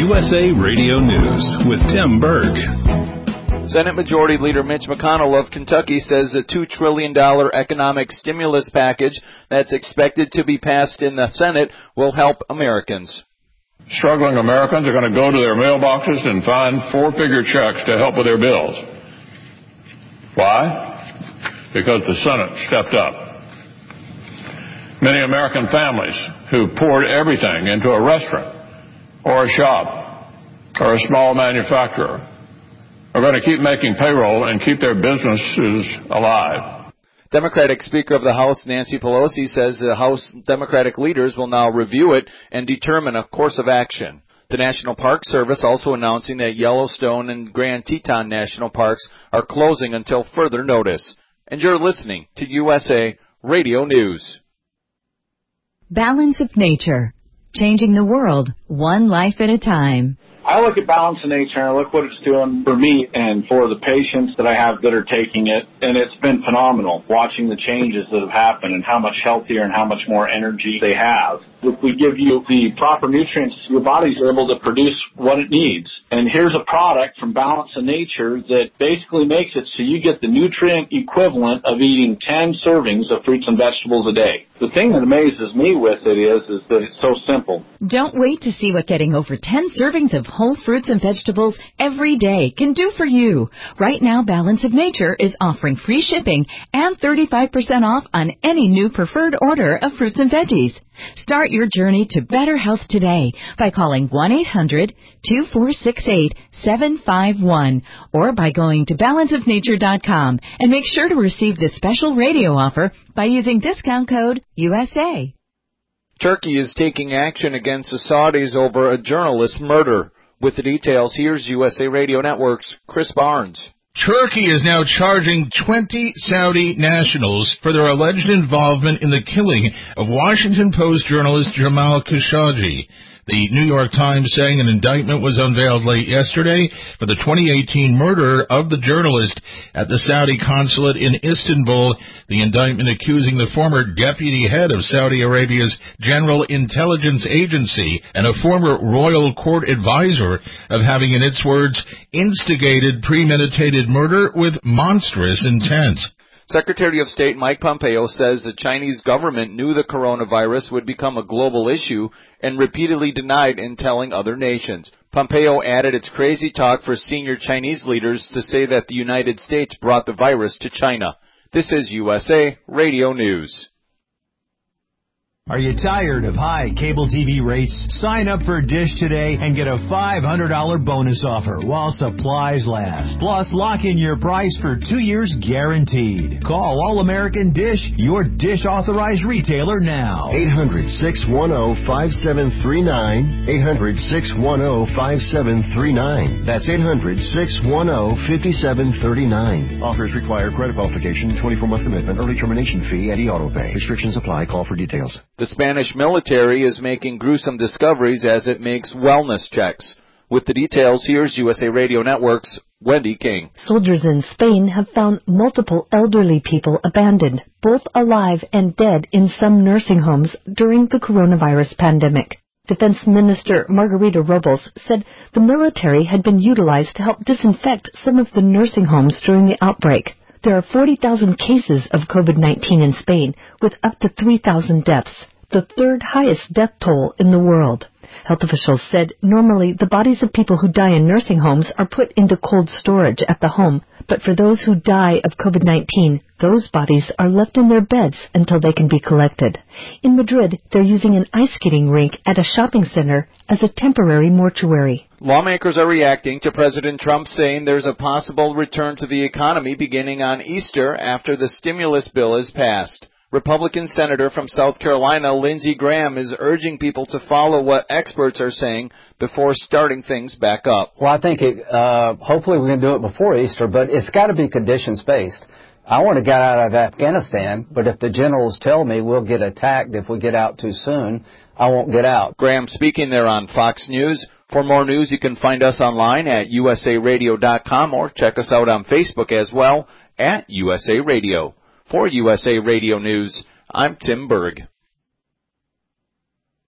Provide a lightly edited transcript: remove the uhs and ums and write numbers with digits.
USA Radio News with Tim Berg. Senate Majority Leader Mitch McConnell of Kentucky says a $2 trillion economic stimulus package that's expected to be passed in the Senate will help Americans. Struggling Americans are going to go to their mailboxes and find four-figure checks to help with their bills. Why? Because the Senate stepped up. Many American families who poured everything into a restaurant or a shop or a small manufacturer are going to keep making payroll and keep their businesses alive. Democratic Speaker of the House Nancy Pelosi says the House Democratic leaders will now review it and determine a course of action. The National Park Service also announcing that Yellowstone and Grand Teton National Parks are closing until further notice. And you're listening to USA Radio News. Balance of Nature, changing the world one life at a time. I look at Balance of Nature and I look what it's doing for me and for the patients that I have that are taking it, and it's been phenomenal watching the changes that have happened and how much healthier and how much more energy they have. If we give you the proper nutrients, your body's able to produce what it needs. And here's a product from Balance of Nature that basically makes it so you get the nutrient equivalent of eating 10 servings of fruits and vegetables a day. The thing that amazes me with it is that it's so simple. Don't wait to see what getting over 10 servings of whole fruits and vegetables every day can do for you. Right now, Balance of Nature is offering free shipping and 35% off on any new preferred order of fruits and veggies. Start your journey to better health today by calling 1-800-2468-751 or by going to balanceofnature.com and make sure to receive this special radio offer by using discount code USA. Turkey is taking action against the Saudis over a journalist's murder. With the details, here's USA Radio Network's Chris Barnes. Turkey is now charging 20 Saudi nationals for their alleged involvement in the killing of Washington Post journalist Jamal Khashoggi. The New York Times saying an indictment was unveiled late yesterday for the 2018 murder of the journalist at the Saudi consulate in Istanbul. The indictment accusing the former deputy head of Saudi Arabia's General Intelligence Agency and a former royal court advisor of having, in its words, instigated premeditated murder with monstrous intent. Secretary of State Mike Pompeo says the Chinese government knew the coronavirus would become a global issue and repeatedly denied in telling other nations. Pompeo added it's crazy talk for senior Chinese leaders to say that the United States brought the virus to China. This is USA Radio News. Are you tired of high cable TV rates? Sign up for Dish today and get a $500 bonus offer while supplies last. Plus, lock in your price for 2 years guaranteed. Call All-American Dish, your Dish authorized retailer now. 800-610-5739. 800-610-5739. That's 800-610-5739. Offers require credit qualification, 24-month commitment, early termination fee, and e-auto pay. Restrictions apply. Call for details. The Spanish military is making gruesome discoveries as it makes wellness checks. With the details, here's USA Radio Network's Wendy King. Soldiers in Spain have found multiple elderly people abandoned, both alive and dead, in some nursing homes during the coronavirus pandemic. Defense Minister Margarita Robles said the military had been utilized to help disinfect some of the nursing homes during the outbreak. There are 40,000 cases of COVID-19 in Spain, with up to 3,000 deaths, the third highest death toll in the world. Health officials said normally the bodies of people who die in nursing homes are put into cold storage at the home, but for those who die of COVID-19, those bodies are left in their beds until they can be collected. In Madrid, they're using an ice skating rink at a shopping center as a temporary mortuary. Lawmakers are reacting to President Trump saying there's a possible return to the economy beginning on Easter after the stimulus bill is passed. Republican Senator from South Carolina, Lindsey Graham, is urging people to follow what experts are saying before starting things back up. Well, I think hopefully we can do it before Easter, but it's got to be conditions-based. I want to get out of Afghanistan, but if the generals tell me we'll get attacked if we get out too soon, I won't get out. Graham speaking there on Fox News. For more news, you can find us online at usaradio.com or check us out on Facebook as well at USA Radio. For USA Radio News, I'm Tim Berg.